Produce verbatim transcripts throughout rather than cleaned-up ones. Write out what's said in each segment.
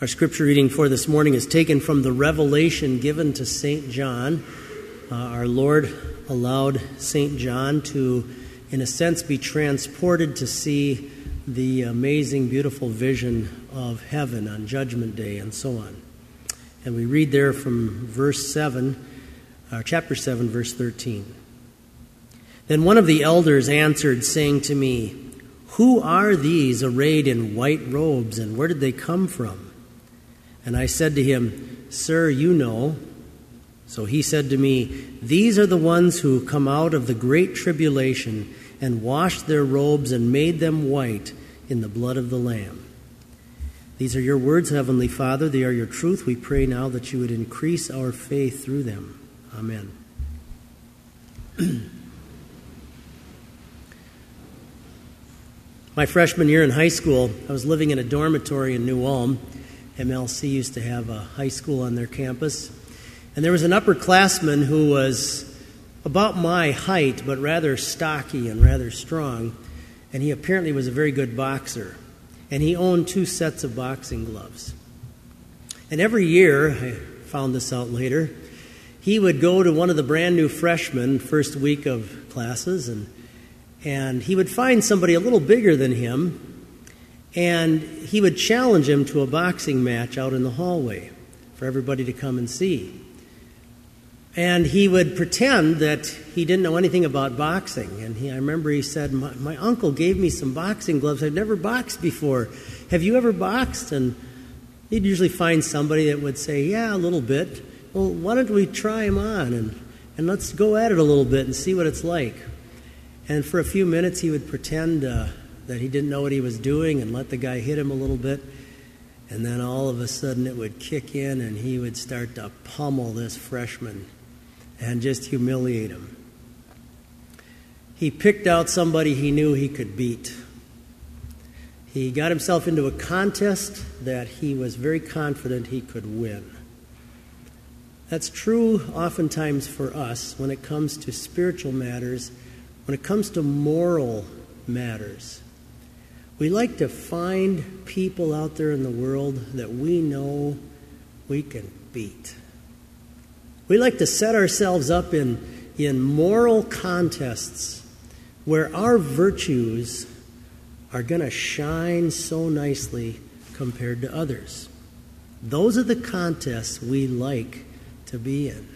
Our scripture reading for this morning is taken from the revelation given to Saint John. Uh, our Lord allowed Saint John to, in a sense, be transported to see the amazing, beautiful vision of heaven on Judgment Day and so on. And we read there from verse seven, uh, chapter seven, verse thirteen. Then one of the elders answered, saying to me, "Who are these arrayed in white robes, and where did they come from?" And I said to him, "Sir, you know." So he said to me, "These are the ones who come out of the great tribulation and washed their robes and made them white in the blood of the Lamb." These are your words, Heavenly Father. They are your truth. We pray now that you would increase our faith through them. Amen. My freshman year in high school, I was living in a dormitory in New Ulm. M L C used to have a high school on their campus. And there was an upperclassman who was about my height, but rather stocky and rather strong. And he apparently was a very good boxer. And he owned two sets of boxing gloves. And every year, I found this out later, he would go to one of the brand new freshmen, first week of classes, and and he would find somebody a little bigger than him, and he would challenge him to a boxing match out in the hallway for everybody to come and see. And he would pretend that he didn't know anything about boxing. And he, I remember he said, my, my uncle gave me some boxing gloves. I've never boxed before. Have you ever boxed? And he'd usually find somebody that would say, yeah, a little bit. Well, why don't we try him on and, and let's go at it a little bit and see what it's like. And for a few minutes he would pretend uh, that he didn't know what he was doing and let the guy hit him a little bit. And then all of a sudden it would kick in and he would start to pummel this freshman and just humiliate him. He picked out somebody he knew he could beat. He got himself into a contest that he was very confident he could win. That's true oftentimes for us when it comes to spiritual matters, when it comes to moral matters. We like to find people out there in the world that we know we can beat. We like to set ourselves up in, in moral contests where our virtues are going to shine so nicely compared to others. Those are the contests we like to be in.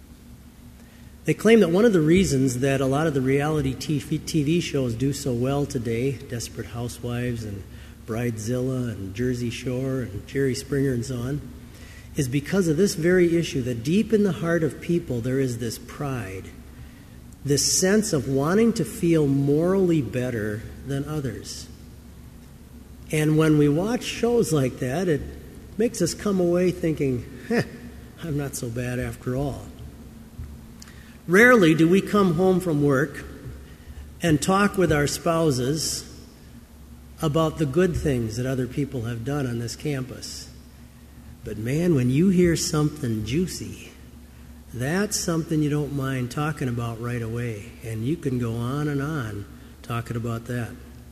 They claim that one of the reasons that a lot of the reality T V shows do so well today, Desperate Housewives and Bridezilla and Jersey Shore and Jerry Springer and so on, is because of this very issue, that deep in the heart of people there is this pride, this sense of wanting to feel morally better than others. And when we watch shows like that, it makes us come away thinking, heh, I'm not so bad after all. Rarely do we come home from work and talk with our spouses about the good things that other people have done on this campus. But man, when you hear something juicy, that's something you don't mind talking about right away. And you can go on and on talking about that.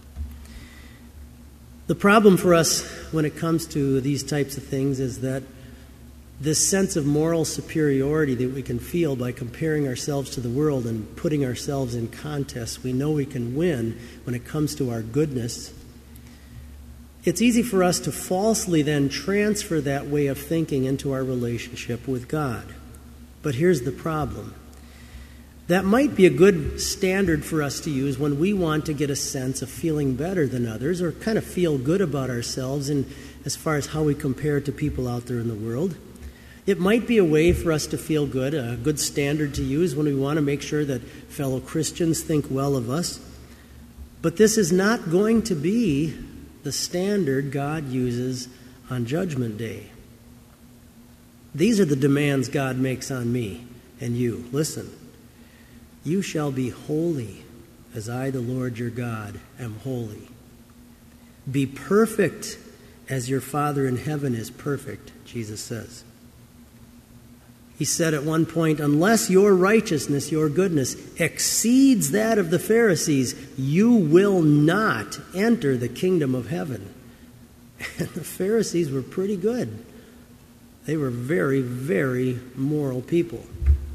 The problem for us when it comes to these types of things is that this sense of moral superiority that we can feel by comparing ourselves to the world and putting ourselves in contests we know we can win when it comes to our goodness, it's easy for us to falsely then transfer that way of thinking into our relationship with God. But here's the problem. That might be a good standard for us to use when we want to get a sense of feeling better than others or kind of feel good about ourselves in as far as how we compare to people out there in the world. It might be a way for us to feel good, a good standard to use when we want to make sure that fellow Christians think well of us. But this is not going to be the standard God uses on Judgment Day. These are the demands God makes on me and you. Listen, you shall be holy as I, the Lord your God, am holy. Be perfect as your Father in heaven is perfect, Jesus says. He said at one point, unless your righteousness, your goodness, exceeds that of the Pharisees, you will not enter the kingdom of heaven. And the Pharisees were pretty good. They were very, very moral people.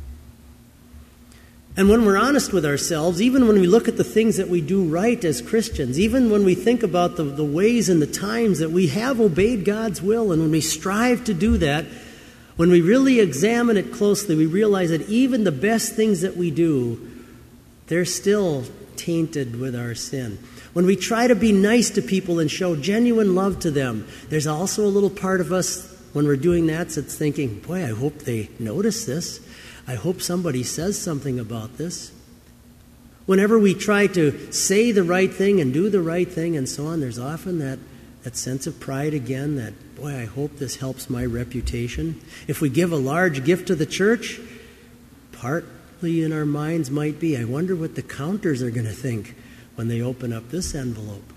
And when we're honest with ourselves, even when we look at the things that we do right as Christians, even when we think about the, the ways and the times that we have obeyed God's will, and when we strive to do that, when we really examine it closely, we realize that even the best things that we do, they're still tainted with our sin. When we try to be nice to people and show genuine love to them, there's also a little part of us when we're doing that that's thinking, boy, I hope they notice this. I hope somebody says something about this. Whenever we try to say the right thing and do the right thing and so on, there's often that, that sense of pride again that, boy, I hope this helps my reputation. If we give a large gift to the church, partly in our minds might be, I wonder what the counters are going to think when they open up this envelope.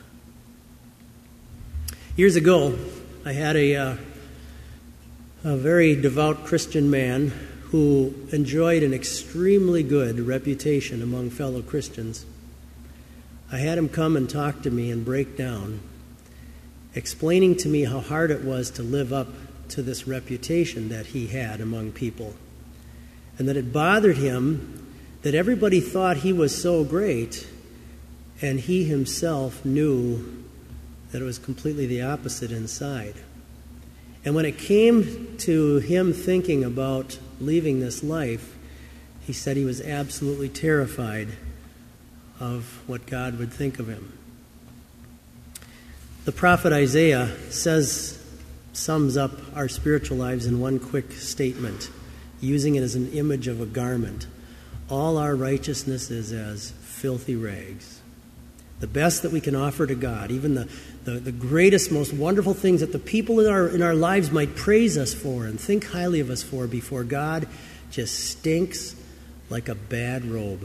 Years ago, I had a, uh, a very devout Christian man who enjoyed an extremely good reputation among fellow Christians. I had him come and talk to me and break down, explaining to me how hard it was to live up to this reputation that he had among people, and that it bothered him that everybody thought he was so great, and he himself knew that it was completely the opposite inside. And when it came to him thinking about leaving this life, he said he was absolutely terrified of what God would think of him. The prophet Isaiah says, sums up our spiritual lives in one quick statement, using it as an image of a garment. All our righteousness is as filthy rags. The best that we can offer to God, even the, the, the greatest, most wonderful things that the people in our, in our lives might praise us for and think highly of us for before God, just stinks like a bad robe.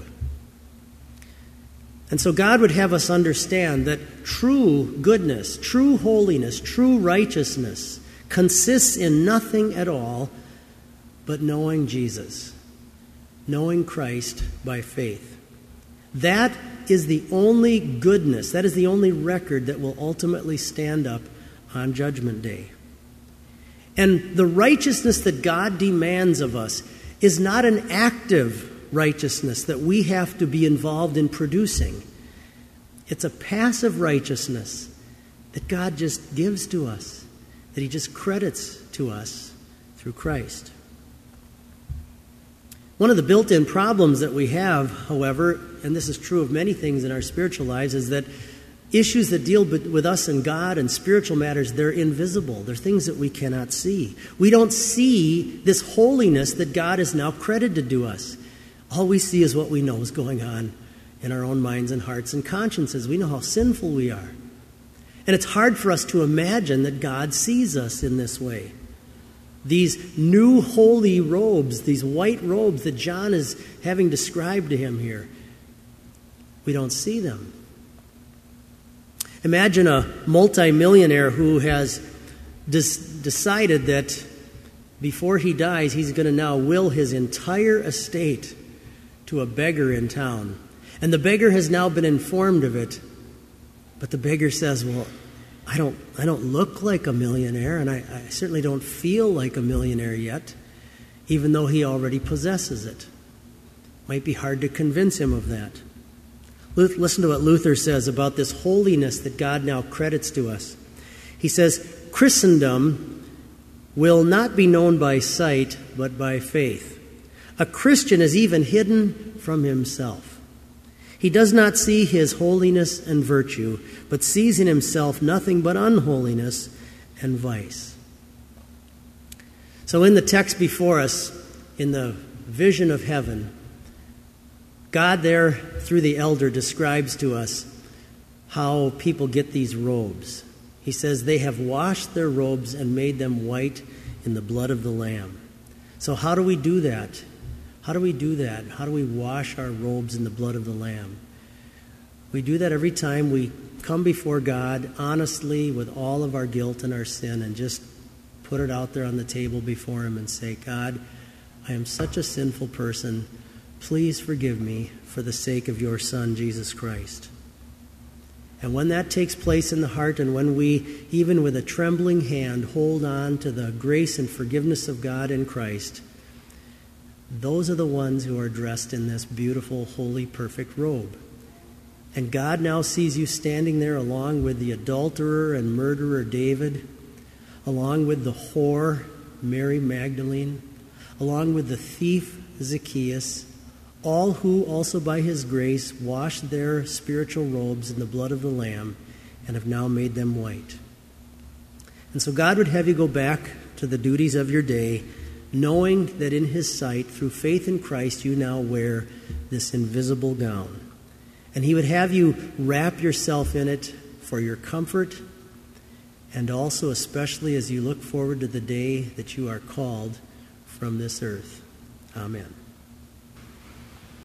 And so God would have us understand that true goodness, true holiness, true righteousness consists in nothing at all but knowing Jesus, knowing Christ by faith. That is the only goodness, that is the only record that will ultimately stand up on Judgment Day. And the righteousness that God demands of us is not an active righteousness that we have to be involved in producing. It's a passive righteousness that God just gives to us, that He just credits to us through Christ. One of the built-in problems that we have, however, and this is true of many things in our spiritual lives, is that issues that deal with us and God and spiritual matters, they're invisible. They're things that we cannot see. We don't see this holiness that God has now credited to us. All we see is what we know is going on in our own minds and hearts and consciences. We know how sinful we are. And it's hard for us to imagine that God sees us in this way. These new holy robes, these white robes that John is having described to him here, we don't see them. Imagine a multimillionaire who has des- decided that before he dies, he's going to now will his entire estate to a beggar in town. And the beggar has now been informed of it, but the beggar says, well, I don't I don't look like a millionaire, and I, I certainly don't feel like a millionaire yet, even though he already possesses it. Might be hard to convince him of that. Listen to what Luther says about this holiness that God now credits to us. He says, Christendom will not be known by sight, but by faith. A Christian is even hidden from himself. He does not see his holiness and virtue, but sees in himself nothing but unholiness and vice. So in the text before us, in the vision of heaven, God there, through the elder, describes to us how people get these robes. He says they have washed their robes and made them white in the blood of the Lamb. So how do we do that? How do we do that? How do we wash our robes in the blood of the Lamb? We do that every time we come before God honestly with all of our guilt and our sin and just put it out there on the table before Him and say, God, I am such a sinful person. Please forgive me for the sake of your Son, Jesus Christ. And when that takes place in the heart, and when we, even with a trembling hand, hold on to the grace and forgiveness of God in Christ, those are the ones who are dressed in this beautiful, holy, perfect robe. And God now sees you standing there along with the adulterer and murderer David, along with the whore Mary Magdalene, along with the thief Zacchaeus, all who also by his grace washed their spiritual robes in the blood of the Lamb and have now made them white. And so God would have you go back to the duties of your day, knowing that in his sight, through faith in Christ, you now wear this invisible gown. And he would have you wrap yourself in it for your comfort, and also especially as you look forward to the day that you are called from this earth. Amen.